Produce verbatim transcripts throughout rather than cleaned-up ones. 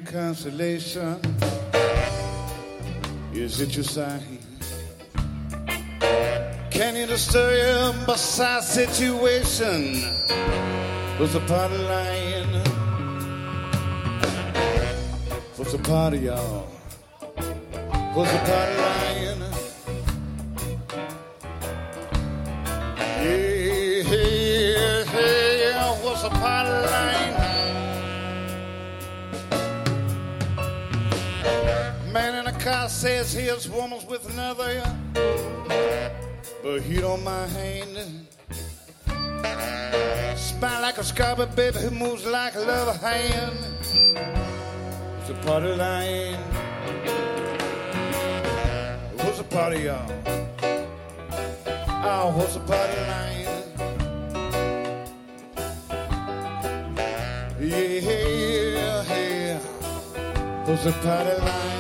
consolation? Is it your sign? Can you disturb your beside situation? What's the party line? What's the party, y'all? What's the party line? Yeah, yeah, yeah, what's the party line? Man in the car says his woman's with another, but he don't mind. Spine like a scarlet baby who moves like a lover hand. What's the party line? What's the party, y'all? Oh, what's the party line? Yeah, yeah. What's the party line?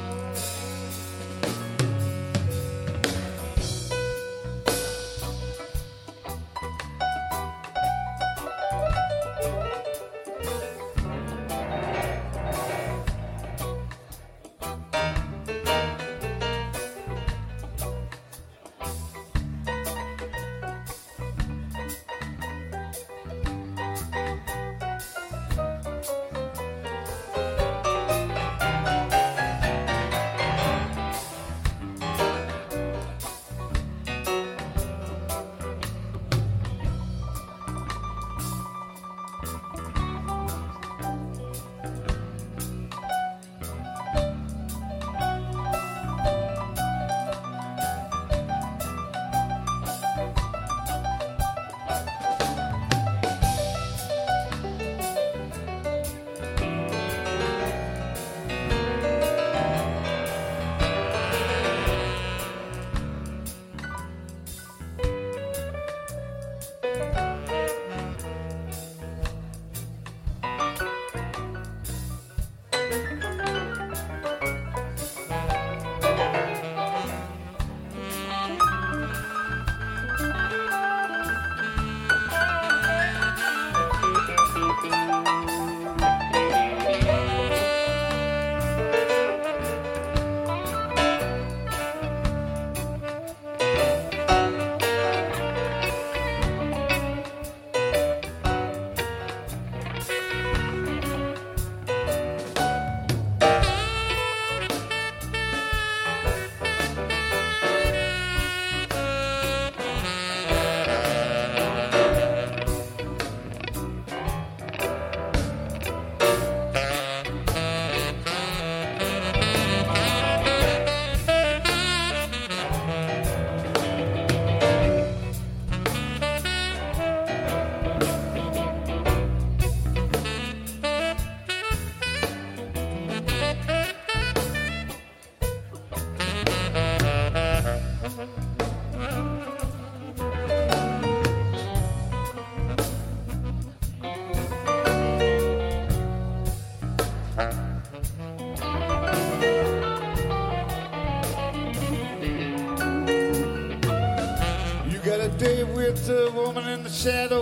Day with the woman in the shadow.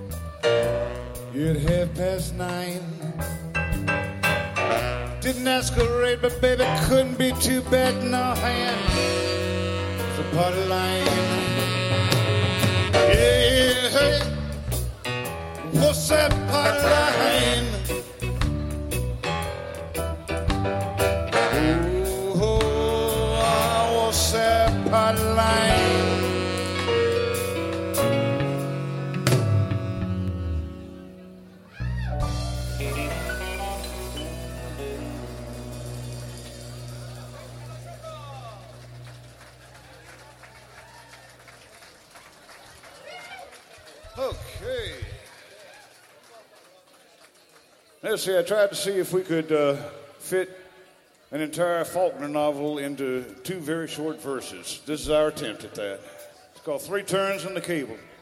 You're at half past nine. Didn't ask her rate, but baby, couldn't be too bad. No hand. It's a party line. Yeah, hey. What's that party line? Oh, oh, what's that party line? Okay. Let's see, I tried to see if we could uh, fit an entire Faulkner novel into two very short verses. This is our attempt at that. It's called Three Turns in the Cable.